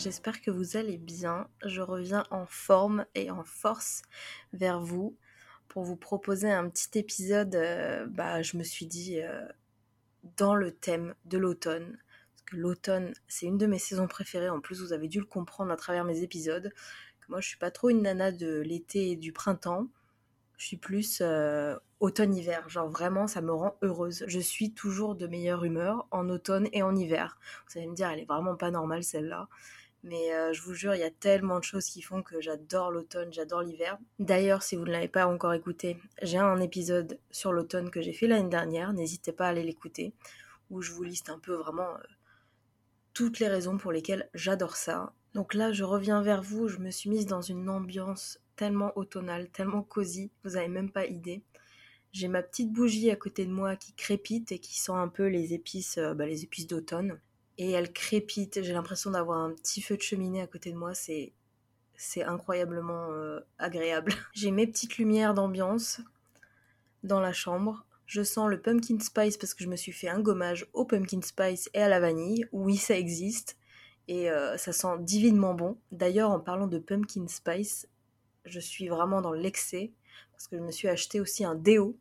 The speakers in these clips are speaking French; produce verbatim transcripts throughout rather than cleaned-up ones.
j'espère que vous allez bien. Je reviens en forme et en force vers vous pour vous proposer un petit épisode, euh, bah, je me suis dit, euh, dans le thème de l'automne. Parce que l'automne, c'est une de mes saisons préférées. En plus, vous avez dû le comprendre à travers mes épisodes. Que moi, je suis pas trop une nana de l'été et du printemps. Je suis plus euh, automne-hiver. Genre vraiment, ça me rend heureuse. Je suis toujours de meilleure humeur en automne et en hiver. Vous allez me dire, elle est vraiment pas normale celle-là. Mais euh, je vous jure, il y a tellement de choses qui font que j'adore l'automne, j'adore l'hiver. D'ailleurs, si vous ne l'avez pas encore écouté, j'ai un épisode sur l'automne que j'ai fait l'année dernière, n'hésitez pas à aller l'écouter, où je vous liste un peu vraiment euh, toutes les raisons pour lesquelles j'adore ça. Donc là, je reviens vers vous, je me suis mise dans une ambiance tellement automnale, tellement cosy, vous n'avez même pas idée. J'ai ma petite bougie à côté de moi qui crépite et qui sent un peu les épices, euh, bah, les épices d'automne. Et elle crépite, j'ai l'impression d'avoir un petit feu de cheminée à côté de moi, c'est, c'est incroyablement euh, agréable. J'ai mes petites lumières d'ambiance dans la chambre. Je sens le pumpkin spice parce que je me suis fait un gommage au pumpkin spice et à la vanille. Oui, ça existe. Et euh, ça sent divinement bon. D'ailleurs, en parlant de pumpkin spice, je suis vraiment dans l'excès parce que je me suis acheté aussi un déo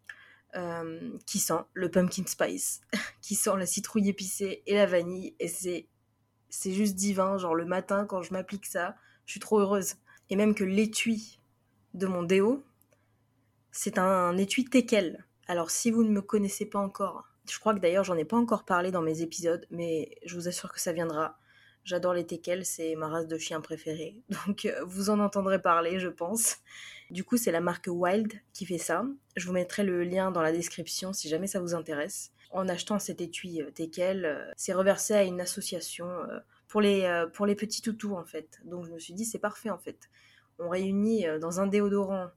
euh, qui sent le pumpkin spice, qui sent la citrouille épicée et la vanille. Et c'est, c'est juste divin. Genre le matin, quand je m'applique ça, je suis trop heureuse. Et même que l'étui de mon déo, c'est un étui teckel. Alors si vous ne me connaissez pas encore, je crois que d'ailleurs j'en ai pas encore parlé dans mes épisodes, mais je vous assure que ça viendra. J'adore les teckels, c'est ma race de chien préférée. Donc euh, vous en entendrez parler, je pense. Du coup, c'est la marque Wild qui fait ça. Je vous mettrai le lien dans la description si jamais ça vous intéresse. En achetant cet étui euh, teckel, euh, c'est reversé à une association euh, pour les, euh, pour les petits toutous en fait. Donc je me suis dit c'est parfait en fait. On réunit euh, dans un déodorant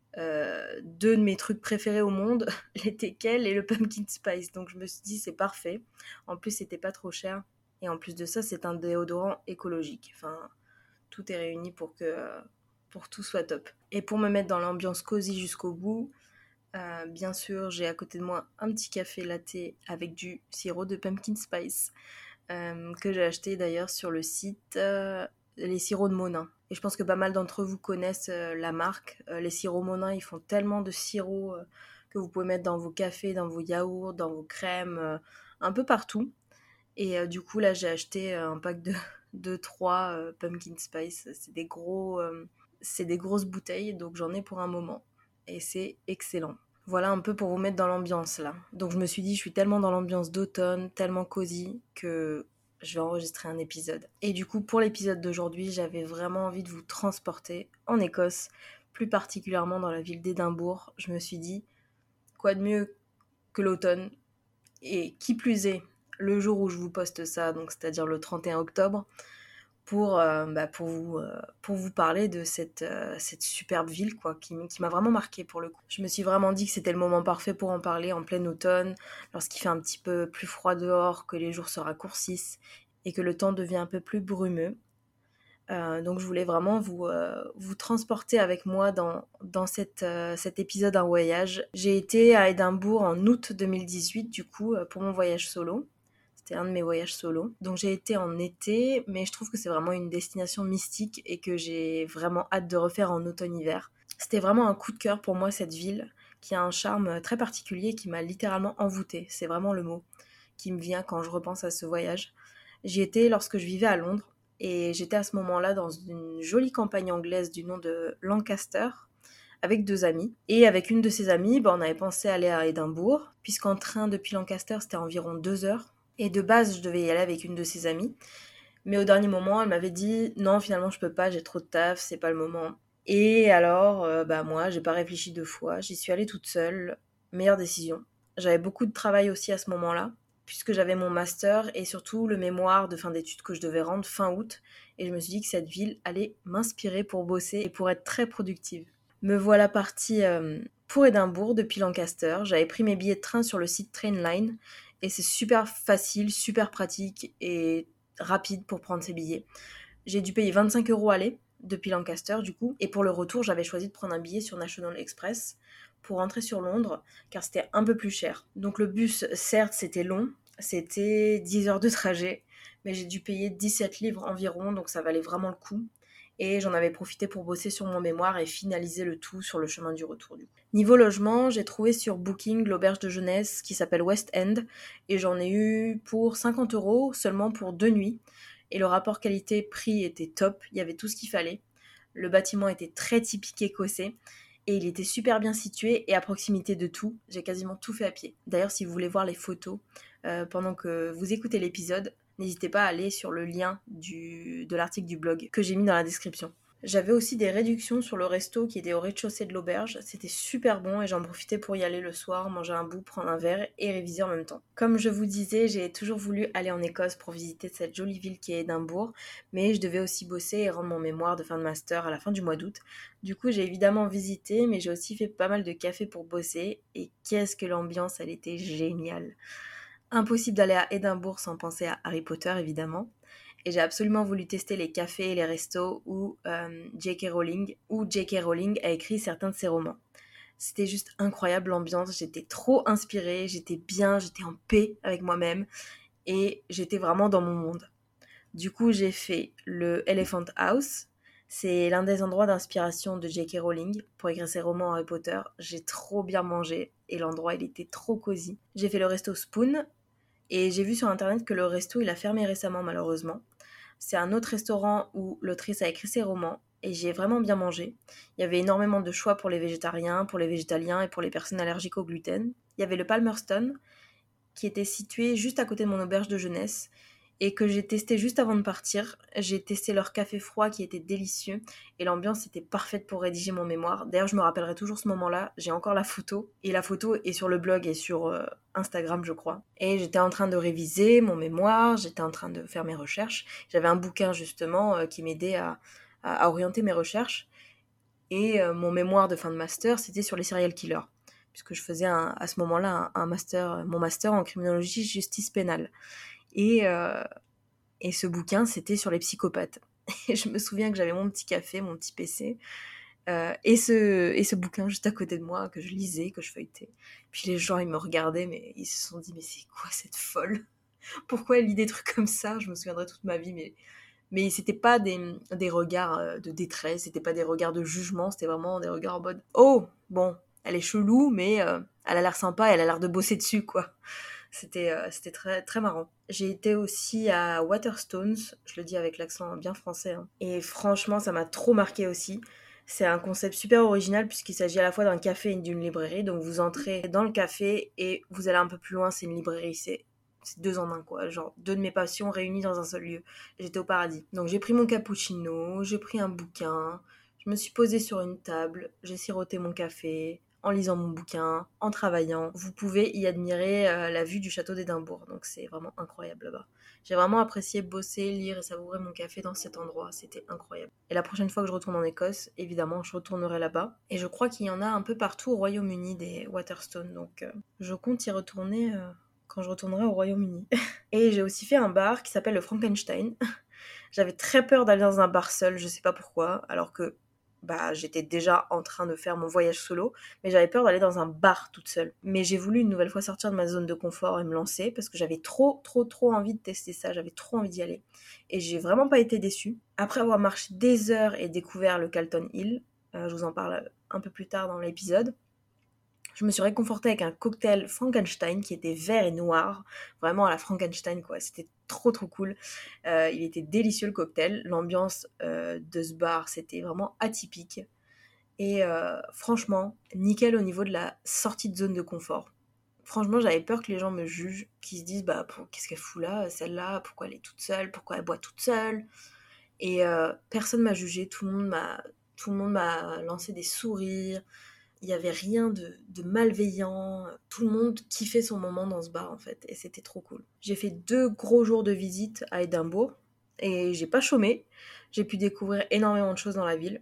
euh, deux de mes trucs préférés au monde, les teckels et le pumpkin spice. Donc je me suis dit c'est parfait. En plus c'était pas trop cher. Et en plus de ça c'est un déodorant écologique. Enfin tout est réuni pour que, pour que tout soit top. Et pour me mettre dans l'ambiance cosy jusqu'au bout, euh, bien sûr j'ai à côté de moi un petit café latte avec du sirop de pumpkin spice euh, que j'ai acheté d'ailleurs sur le site euh, les sirops de Monin. Et je pense que pas mal d'entre vous connaissent euh, la marque. Euh, les sirops Monin, ils font tellement de sirops euh, que vous pouvez mettre dans vos cafés, dans vos yaourts, dans vos crèmes, euh, un peu partout. Et euh, du coup, là, j'ai acheté euh, un pack de, de trois euh, pumpkin spice. C'est des gros, euh, c'est des grosses bouteilles, donc j'en ai pour un moment. Et c'est excellent. Voilà un peu pour vous mettre dans l'ambiance là. Donc je me suis dit, je suis tellement dans l'ambiance d'automne, tellement cosy, que je vais enregistrer un épisode. Et du coup, pour l'épisode d'aujourd'hui, j'avais vraiment envie de vous transporter en Écosse, plus particulièrement dans la ville d'Édimbourg. Je me suis dit, quoi de mieux que l'automne, et qui plus est, le jour où je vous poste ça, donc c'est-à-dire le trente et un octobre, pour, euh, bah, pour, vous, euh, pour vous parler de cette, euh, cette superbe ville quoi, qui, qui m'a vraiment marquée pour le coup. Je me suis vraiment dit que c'était le moment parfait pour en parler en plein automne, lorsqu'il fait un petit peu plus froid dehors, que les jours se raccourcissent et que le temps devient un peu plus brumeux. Euh, donc je voulais vraiment vous, euh, vous transporter avec moi dans, dans cette, euh, cet épisode Un voyage. J'ai été à Édimbourg en août deux mille dix-huit du coup euh, pour mon voyage solo. C'était un de mes voyages solo. Donc j'ai été en été, mais je trouve que c'est vraiment une destination mystique et que j'ai vraiment hâte de refaire en automne-hiver. C'était vraiment un coup de cœur pour moi cette ville, qui a un charme très particulier qui m'a littéralement envoûtée. C'est vraiment le mot qui me vient quand je repense à ce voyage. J'y étais lorsque je vivais à Londres et j'étais à ce moment-là dans une jolie campagne anglaise du nom de Lancaster avec deux amis. Et avec une de ces amies, bah, on avait pensé aller à Édimbourg, puisqu'en train depuis Lancaster, c'était environ deux heures. Et de base, je devais y aller avec une de ses amies. Mais au dernier moment, elle m'avait dit « Non, finalement, je peux pas, j'ai trop de taf, c'est pas le moment. » Et alors, euh, bah moi, j'ai pas réfléchi deux fois, j'y suis allée toute seule. Meilleure décision. J'avais beaucoup de travail aussi à ce moment-là, puisque j'avais mon master et surtout le mémoire de fin d'études que je devais rendre fin août. Et je me suis dit que cette ville allait m'inspirer pour bosser et pour être très productive. Me voilà partie euh, pour Édimbourg depuis Lancaster. J'avais pris mes billets de train sur le site Trainline et c'est super facile, super pratique et rapide pour prendre ses billets. J'ai dû payer vingt-cinq euros aller depuis Lancaster du coup, et pour le retour j'avais choisi de prendre un billet sur National Express pour rentrer sur Londres car c'était un peu plus cher. Donc le bus certes c'était long, c'était dix heures de trajet, mais j'ai dû payer dix-sept livres environ, donc ça valait vraiment le coup. Et j'en avais profité pour bosser sur mon mémoire et finaliser le tout sur le chemin du retour. Du coup. Niveau logement, j'ai trouvé sur Booking l'auberge de jeunesse qui s'appelle West End et j'en ai eu pour cinquante euros seulement pour deux nuits. Et le rapport qualité-prix était top, il y avait tout ce qu'il fallait. Le bâtiment était très typique écossais et il était super bien situé et à proximité de tout. J'ai quasiment tout fait à pied. D'ailleurs, si vous voulez voir les photos euh, pendant que vous écoutez l'épisode, n'hésitez pas à aller sur le lien du, de l'article du blog que j'ai mis dans la description. J'avais aussi des réductions sur le resto qui était au rez-de-chaussée de l'auberge. C'était super bon et j'en profitais pour y aller le soir, manger un bout, prendre un verre et réviser en même temps. Comme je vous disais, j'ai toujours voulu aller en Écosse pour visiter cette jolie ville qui est Édimbourg, mais je devais aussi bosser et rendre mon mémoire de fin de master à la fin du mois d'août. Du coup, j'ai évidemment visité, mais j'ai aussi fait pas mal de cafés pour bosser et qu'est-ce que l'ambiance, elle était géniale. Impossible d'aller à Édimbourg sans penser à Harry Potter, évidemment. Et j'ai absolument voulu tester les cafés et les restos où euh, J K. Rowling, où J K. Rowling a écrit certains de ses romans. C'était juste incroyable l'ambiance, j'étais trop inspirée, j'étais bien, j'étais en paix avec moi-même et j'étais vraiment dans mon monde. Du coup, j'ai fait le Elephant House. C'est l'un des endroits d'inspiration de J K. Rowling pour écrire ses romans Harry Potter. J'ai trop bien mangé et l'endroit, il était trop cosy. J'ai fait le resto Spoon et j'ai vu sur internet que le resto, il a fermé récemment malheureusement. C'est un autre restaurant où l'autrice a écrit ses romans et j'y ai vraiment bien mangé. Il y avait énormément de choix pour les végétariens, pour les végétaliens et pour les personnes allergiques au gluten. Il y avait le Palmerston qui était situé juste à côté de mon auberge de jeunesse et que j'ai testé juste avant de partir. J'ai testé leur café froid qui était délicieux et l'ambiance était parfaite pour rédiger mon mémoire. D'ailleurs, je me rappellerai toujours ce moment-là. J'ai encore la photo et la photo est sur le blog et sur euh, Instagram, je crois. Et j'étais en train de réviser mon mémoire, j'étais en train de faire mes recherches. J'avais un bouquin justement euh, qui m'aidait à, à, à orienter mes recherches. Et euh, mon mémoire de fin de master, c'était sur les serial killers. Puisque je faisais un, à ce moment-là un, un master, mon master en criminologie justice pénale. Et, euh, et ce bouquin, c'était sur les psychopathes. Et je me souviens que j'avais mon petit café, mon petit P C, euh, et, ce, et ce bouquin juste à côté de moi, que je lisais, que je feuilletais. Puis les gens, ils me regardaient, mais ils se sont dit, mais c'est quoi cette folle ? Pourquoi elle lit des trucs comme ça ? Je me souviendrai toute ma vie, mais... Mais c'était pas des, des regards de détresse, c'était pas des regards de jugement, c'était vraiment des regards en mode « Oh, bon, elle est chelou, mais euh, elle a l'air sympa, elle a l'air de bosser dessus, quoi. » C'était, euh, c'était très, très marrant. J'ai été aussi à Waterstones, je le dis avec l'accent bien français, hein. Et franchement, ça m'a trop marqué aussi. C'est un concept super original puisqu'il s'agit à la fois d'un café et d'une librairie. Donc vous entrez dans le café et vous allez un peu plus loin, c'est une librairie. C'est c'est deux en un, quoi. Genre deux de mes passions réunies dans un seul lieu. J'étais au paradis. Donc j'ai pris mon cappuccino, j'ai pris un bouquin, je me suis posée sur une table, j'ai siroté mon café, en lisant mon bouquin, en travaillant. Vous pouvez y admirer euh, la vue du château d'Édimbourg. Donc c'est vraiment incroyable là-bas. J'ai vraiment apprécié bosser, lire et savourer mon café dans cet endroit. C'était incroyable. Et la prochaine fois que je retourne en Écosse, évidemment, je retournerai là-bas. Et je crois qu'il y en a un peu partout au Royaume-Uni des Waterstones. Donc euh, je compte y retourner... Euh... quand je retournerai au Royaume-Uni. Et j'ai aussi fait un bar qui s'appelle le Frankenstein. J'avais très peur d'aller dans un bar seul, je sais pas pourquoi, alors que bah, j'étais déjà en train de faire mon voyage solo, mais j'avais peur d'aller dans un bar toute seule. Mais j'ai voulu une nouvelle fois sortir de ma zone de confort et me lancer, parce que j'avais trop, trop, trop envie de tester ça, j'avais trop envie d'y aller. Et j'ai vraiment pas été déçue. Après avoir marché des heures et découvert le Calton Hill, euh, je vous en parle un peu plus tard dans l'épisode, je me suis réconfortée avec un cocktail Frankenstein qui était vert et noir, vraiment à la Frankenstein quoi, c'était trop trop cool. Euh, il était délicieux le cocktail, l'ambiance euh, de ce bar c'était vraiment atypique et euh, franchement nickel au niveau de la sortie de zone de confort. Franchement j'avais peur que les gens me jugent, qu'ils se disent bah pour, qu'est-ce qu'elle fout là celle-là, pourquoi elle est toute seule, pourquoi elle boit toute seule et euh, personne m'a jugé, tout le monde m'a, tout le monde m'a lancé des sourires. Il n'y avait rien de, de malveillant, tout le monde kiffait son moment dans ce bar en fait, et c'était trop cool. J'ai fait deux gros jours de visite à Édimbourg, et j'ai pas chômé, j'ai pu découvrir énormément de choses dans la ville.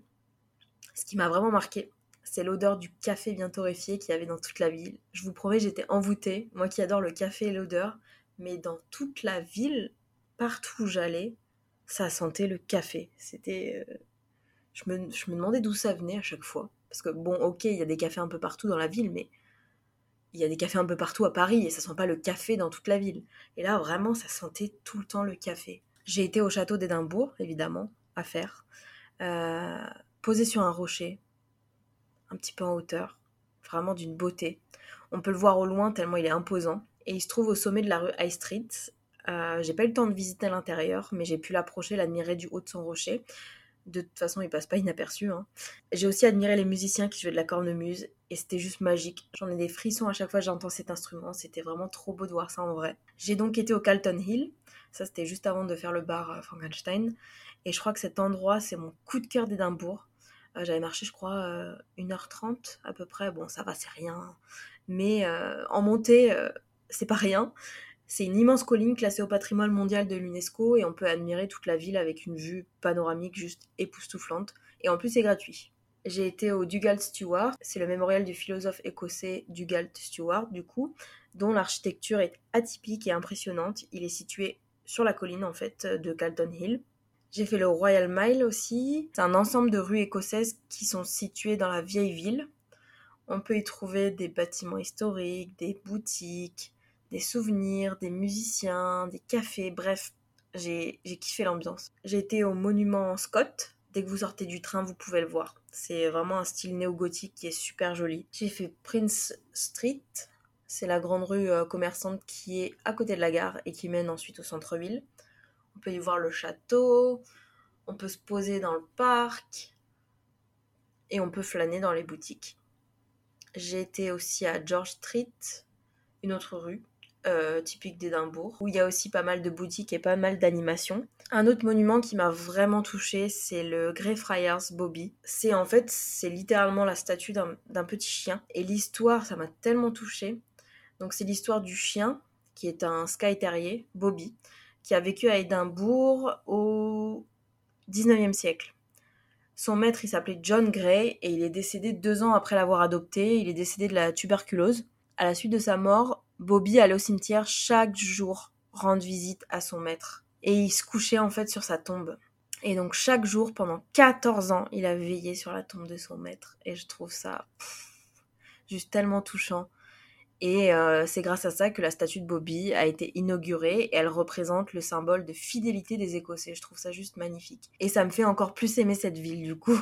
Ce qui m'a vraiment marqué, c'est l'odeur du café bien torréfié qu'il y avait dans toute la ville. Je vous promets, j'étais envoûtée, moi qui adore le café et l'odeur, mais dans toute la ville, partout où j'allais, ça sentait le café. C'était... euh, Je me, je me demandais d'où ça venait à chaque fois. Parce que bon, ok, il y a des cafés un peu partout dans la ville, mais il y a des cafés un peu partout à Paris et ça sent pas le café dans toute la ville. Et là, vraiment, ça sentait tout le temps le café. J'ai été au château d'Édimbourg, évidemment, à faire. Euh, posé sur un rocher, un petit peu en hauteur, vraiment d'une beauté. On peut le voir au loin tellement il est imposant. Et il se trouve au sommet de la rue High Street. Euh, j'ai pas eu le temps de visiter l'intérieur, mais j'ai pu l'approcher, l'admirer du haut de son rocher. De toute façon, il passe pas inaperçu. Hein. J'ai aussi admiré les musiciens qui jouaient de la cornemuse et c'était juste magique. J'en ai des frissons à chaque fois que j'entends cet instrument. C'était vraiment trop beau de voir ça en vrai. J'ai donc été au Calton Hill. Ça, c'était juste avant de faire le bar Frankenstein. Et je crois que cet endroit, c'est mon coup de cœur d'Édimbourg. Euh, j'avais marché, je crois, euh, une heure trente à peu près. Bon, ça va, c'est rien. Mais euh, en montée, euh, c'est pas rien. C'est une immense colline classée au patrimoine mondial de l'UNESCO et on peut admirer toute la ville avec une vue panoramique juste époustouflante. Et en plus, c'est gratuit. J'ai été au Dugald Stewart, c'est le mémorial du philosophe écossais Dugald Stewart, du coup, dont l'architecture est atypique et impressionnante. Il est situé sur la colline, en fait, de Calton Hill. J'ai fait le Royal Mile aussi. C'est un ensemble de rues écossaises qui sont situées dans la vieille ville. On peut y trouver des bâtiments historiques, des boutiques, des souvenirs, des musiciens, des cafés, bref, j'ai, j'ai kiffé l'ambiance. J'ai été au monument Scott. Dès que vous sortez du train, vous pouvez le voir. C'est vraiment un style néo-gothique qui est super joli. J'ai fait Prince Street. C'est la grande rue euh, commerçante qui est à côté de la gare et qui mène ensuite au centre-ville. On peut y voir le château, on peut se poser dans le parc et on peut flâner dans les boutiques. J'ai été aussi à George Street, une autre rue, euh, typique d'Édimbourg, où il y a aussi pas mal de boutiques et pas mal d'animations. Un autre monument qui m'a vraiment touchée, c'est le Greyfriars Bobby. C'est en fait, c'est littéralement la statue d'un, d'un petit chien. Et l'histoire, ça m'a tellement touchée. Donc c'est l'histoire du chien, qui est un Skye Terrier, Bobby, qui a vécu à Édimbourg au dix-neuvième siècle. Son maître, il s'appelait John Gray et il est décédé deux ans après l'avoir adopté. Il est décédé de la tuberculose. À la suite de sa mort, Bobby allait au cimetière chaque jour rendre visite à son maître. Et il se couchait en fait sur sa tombe. Et donc chaque jour, pendant quatorze ans, il a veillé sur la tombe de son maître. Et je trouve ça pff, juste tellement touchant. Et euh, c'est grâce à ça que la statue de Bobby a été inaugurée et elle représente le symbole de fidélité des Écossais. Je trouve ça juste magnifique. Et ça me fait encore plus aimer cette ville du coup.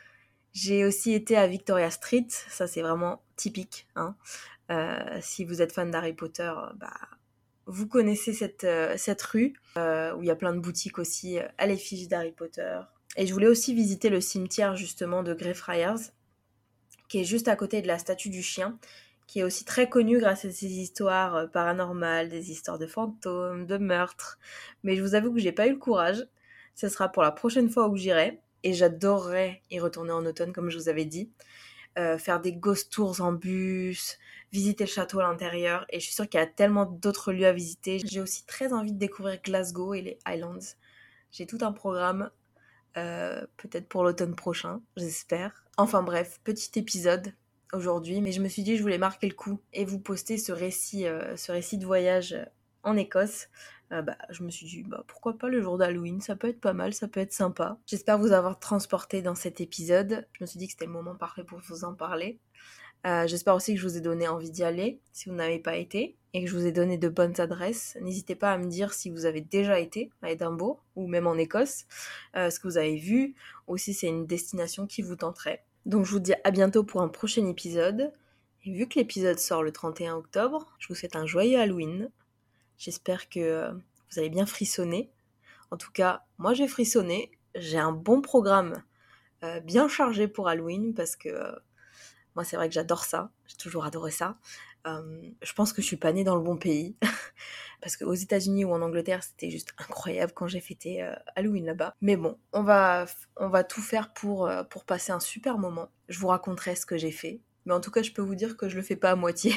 J'ai aussi été à Victoria Street, ça c'est vraiment typique. Hein. Euh, si vous êtes fan d'Harry Potter, bah, vous connaissez cette, euh, cette rue euh, où il y a plein de boutiques aussi à l'effigie d'Harry Potter. Et je voulais aussi visiter le cimetière justement de Greyfriars, qui est juste à côté de la statue du chien, qui est aussi très connu grâce à ses histoires paranormales, des histoires de fantômes, de meurtres. Mais je vous avoue que j'ai pas eu le courage. Ce sera pour la prochaine fois où j'irai. Et j'adorerais y retourner en automne, comme je vous avais dit. Euh, faire des ghost tours en bus, visiter le château à l'intérieur. Et je suis sûre qu'il y a tellement d'autres lieux à visiter. J'ai aussi très envie de découvrir Glasgow et les Highlands. J'ai tout un programme, euh, peut-être pour l'automne prochain, j'espère. Enfin bref, petit épisode aujourd'hui, mais je me suis dit que je voulais marquer le coup et vous poster ce récit, euh, ce récit de voyage en Écosse. Euh, bah, je me suis dit, bah, pourquoi pas le jour d'Halloween, ça peut être pas mal, ça peut être sympa. J'espère vous avoir transporté dans cet épisode. Je me suis dit que c'était le moment parfait pour vous en parler. Euh, j'espère aussi que je vous ai donné envie d'y aller, si vous n'avez pas été, et que je vous ai donné de bonnes adresses. N'hésitez pas à me dire si vous avez déjà été à Édimbourg, ou même en Écosse, euh, ce que vous avez vu, ou si c'est une destination qui vous tenterait. Donc je vous dis à bientôt pour un prochain épisode. Et vu que l'épisode sort le trente et un octobre, je vous souhaite un joyeux Halloween. J'espère que euh, vous allez bien frissonner. En tout cas, moi j'ai frissonné. J'ai un bon programme euh, bien chargé pour Halloween parce que euh, moi c'est vrai que j'adore ça. J'ai toujours adoré ça. Euh, je pense que je suis pas née dans le bon pays. Parce qu'aux États-Unis ou en Angleterre, c'était juste incroyable quand j'ai fêté euh, Halloween là-bas. Mais bon, on va, on va tout faire pour, euh, pour passer un super moment. Je vous raconterai ce que j'ai fait. Mais en tout cas, je peux vous dire que je le fais pas à moitié.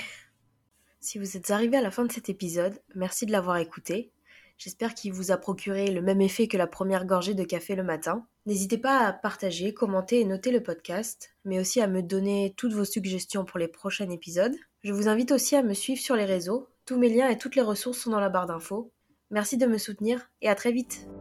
Si vous êtes arrivé à la fin de cet épisode, merci de l'avoir écouté. J'espère qu'il vous a procuré le même effet que la première gorgée de café le matin. N'hésitez pas à partager, commenter et noter le podcast, mais aussi à me donner toutes vos suggestions pour les prochains épisodes. Je vous invite aussi à me suivre sur les réseaux. Tous mes liens et toutes les ressources sont dans la barre d'infos. Merci de me soutenir et à très vite.